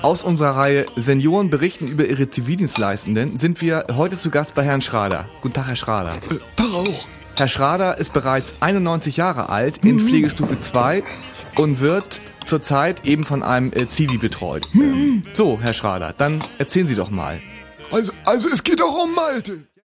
Aus unserer Reihe Senioren berichten über ihre Zivildienstleistenden sind wir heute zu Gast bei Herrn Schrader. Guten Tag, Herr Schrader. Tag auch. Herr Schrader ist bereits 91 Jahre alt, in Pflegestufe 2 und wird zurzeit eben von einem Zivi betreut. So, Herr Schrader, dann erzählen Sie doch mal. Also es geht doch um Malte.